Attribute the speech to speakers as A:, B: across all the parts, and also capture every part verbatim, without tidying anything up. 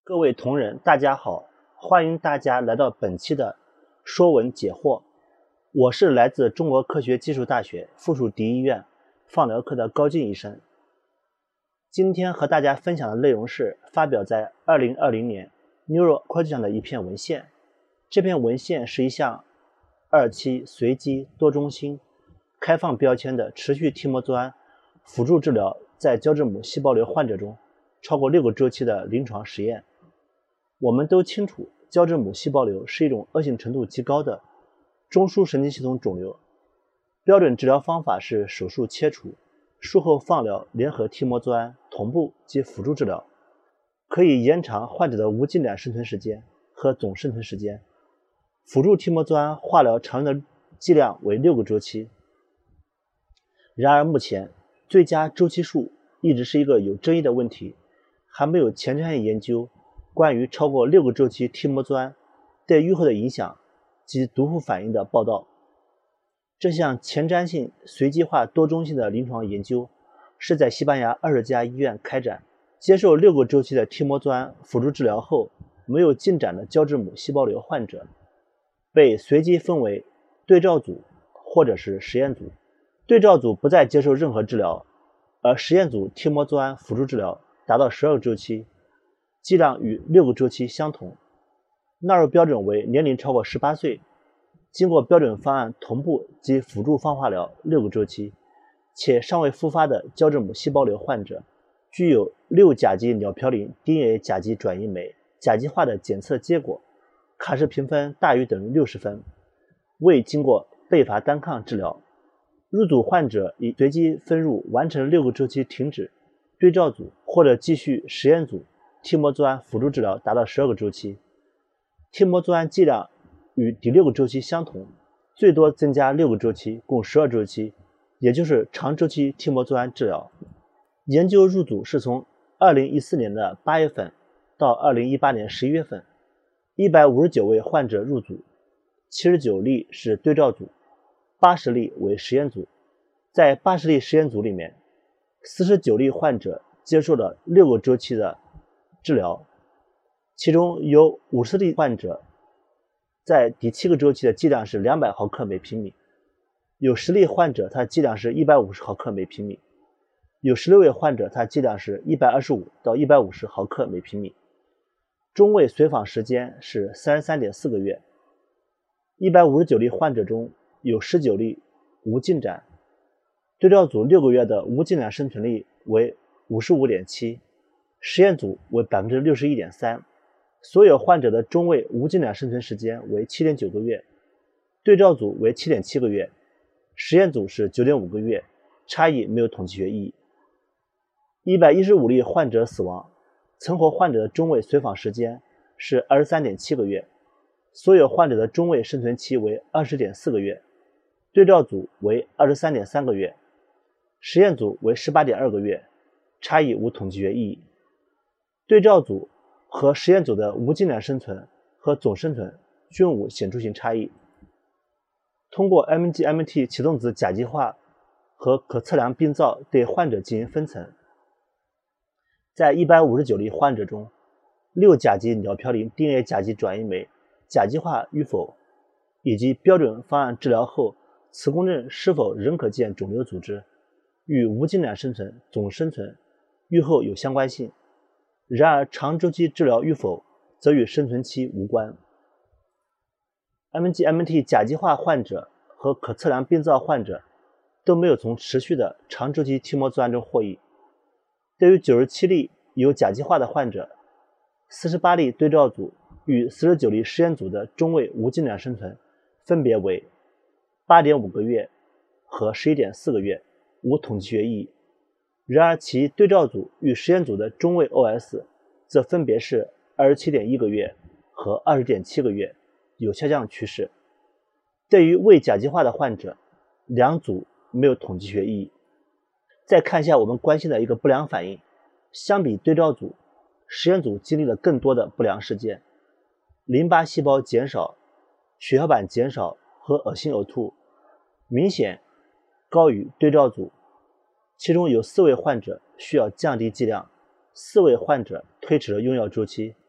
A: 各位同仁，大家好，欢迎大家来到本期的说文解惑。我是来自中国科学技术大学附属第一医院放疗科的高进医生。今天和大家分享的内容是发表在二零二零年 Neuro-Oncology 上的一篇文献。这篇文献是一项二期随机多中心开放标签的持续替莫唑胺辅助治疗在胶质母细胞瘤患者中超过六个周期的临床实验。我们都清楚，胶质母细胞瘤是一种恶性程度极高的中枢神经系统肿瘤。标准治疗方法是手术切除，术后放疗联合替莫唑胺同步及辅助治疗，可以延长患者的无进展生存时间和总生存时间。辅助替莫唑胺化疗常用的剂量为六个周期。然而目前最佳周期数一直是一个有争议的问题，还没有前瞻性研究关于超过六个周期替莫唑胺对预后的影响及毒副反应的报道。这项前瞻性随机化多中心的临床研究是在西班牙二十家医院开展，接受六个周期的替莫唑胺辅助治疗后没有进展的胶质母细胞瘤患者被随机分为对照组或者是实验组。对照组不再接受任何治疗，而实验组替莫唑胺辅助治疗达到十二个周期，剂量与六个周期相同，纳入标准为年龄超过十八岁，经过标准方案同步及辅助放化疗六个周期，且尚未复发的胶质母细胞瘤患者具有六甲基鸟嘌呤 D N A 甲基转移酶甲基化的检测结果，卡氏评分大于等于六十分，未经过贝伐单抗治疗。入组患者已随机分入完成六个周期停止对照组或者继续实验组替莫唑胺辅助治疗达到十二个周期，替莫唑胺剂量与第六个周期相同，最多增加六个周期，共十二周期，也就是长周期替莫唑胺治疗。研究入组是从二零一四年的八月份到二零一八年十一月份，一百五十九位患者入组，七十九例是对照组，八十例为实验组。在八十例实验组里面，四十九例患者接受了六个周期的治疗，其中有五十例患者在第七个周期的剂量是两百毫克每平米，有十例患者他剂量是一百五十毫克每平米，有十六位患者他剂量是一百二十五到一百五十毫克每平米。中位随访时间是 三十三点四个月。一百五十九例患者中有十九例无进展，对照组六个月的无进展生存率为 百分之五十五点七， 实验组为 百分之六十一点三， 所有患者的中位无进展生存时间为 七点九个月，对照组为 七点七个月，实验组是 九点五个月，差异没有统计学意义。一百一十五例患者死亡，存活患者的中位随访时间是 二十三点七个月，所有患者的中位生存期为 二十点四个月，对照组为 二十三点三个月，实验组为 十八点二个月，差异无统计学意义。对照组和实验组的无进展生存和总生存均无显著性差异。通过 M G M T 启动子甲基化和可测量病灶对患者进行分层，在一百五十九例患者中，六甲基鸟嘌呤 D N A 甲基转移酶甲基化与否，以及标准方案治疗后磁共振是否仍可见肿瘤组织，与无进展生存、总生存、预后有相关性。然而长周期治疗与否则与生存期无关。M G M T 甲基化患者和可测量病灶患者都没有从持续的长周期替莫唑胺中获益。对于九十七例有甲基化的患者，四十八例对照组与四十九例实验组的中位无进展生存分别为 八点五个月和 十一点四个月，无统计学意义。然而其对照组与实验组的中位 O S 则分别是 二十七点一个月和 二十点七个月，有下降趋势。对于未甲基化的患者，两组没有统计学意义。再看一下我们关心的一个不良反应，相比对照组，实验组经历了更多的不良事件，淋巴细胞减少、血小板减少和恶心呕吐明显高于对照组，其中有四位患者需要降低剂量，四位患者推迟了用药周期。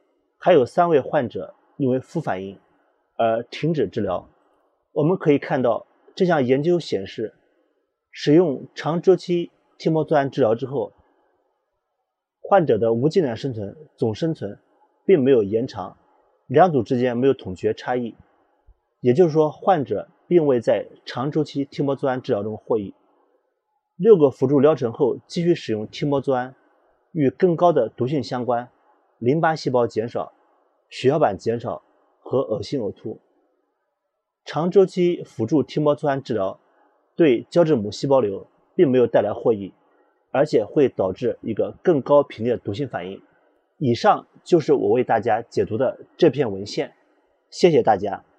A: 还有三位患者因为副反应而停止治疗。我们可以看到，这项研究显示，使用长周期替莫唑胺治疗之后，患者的无痉挛生存总生存并没有延长，两组之间没有统计学差异，也就是说，患者并未在长周期替莫唑胺治疗中获益。六个辅助疗程后继续使用替莫唑胺，与更高的毒性相关，淋巴细胞减少、血小板减少和恶心呕吐。长周期辅助替莫唑胺治疗对胶质母细胞瘤并没有带来获益，而且会导致一个更高频率的毒性反应。以上就是我为大家解读的这篇文献，谢谢大家。